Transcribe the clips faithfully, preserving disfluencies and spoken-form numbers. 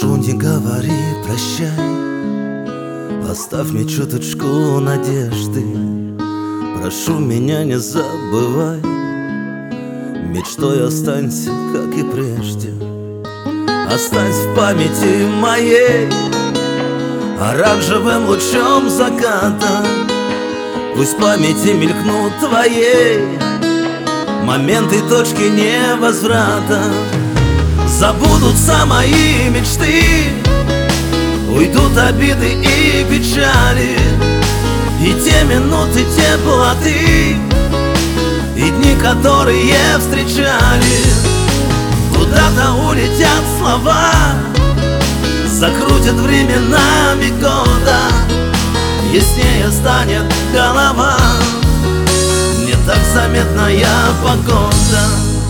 Прошу, не говори прощай, оставь мне чуточку надежды. Прошу, меня не забывай, мечтой останься, как и прежде. Останься в памяти моей оранжевым лучом заката. Пусть в памяти мелькнут твоей моменты, точки невозврата. Забудутся мои мечты, уйдут обиды и печали, и те минуты теплоты, и дни, которые встречали. Куда-то улетят слова, закрутят временами года, яснее станет голова, не так заметная погода.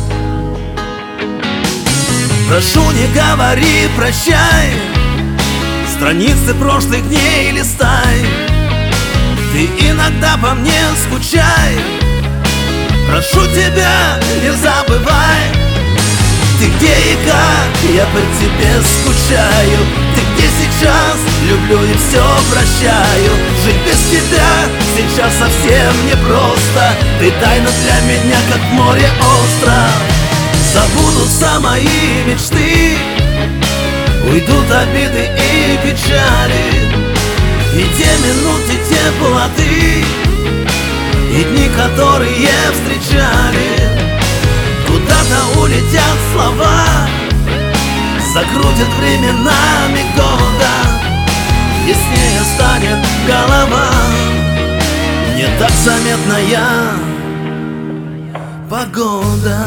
Прошу, не говори прощай, страницы прошлых дней листай. Ты иногда по мне скучай, прошу тебя, не забывай. Ты где и как, я по тебе скучаю. Ты где сейчас, люблю и все прощаю. Жить без тебя сейчас совсем непросто. Ты тайна для меня, как море остров. Забудутся мои мечты, уйдут обиды и печали, и те минуты теплоты, и дни, которые встречали. Куда-то улетят слова, закрутят временами года, яснее станет голова, не так заметная погода.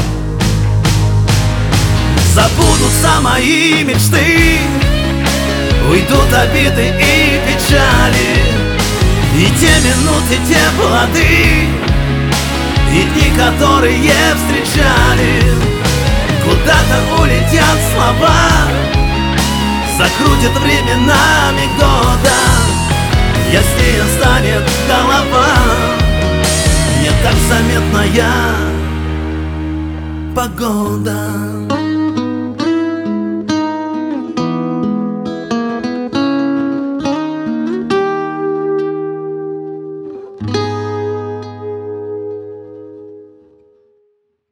Забудутся мои мечты, уйдут обиды и печали, и те минуты теплоты, и дни, которые встречали. Куда-то улетят слова, закрутят временами года, яснее станет голова, не так заметная погода.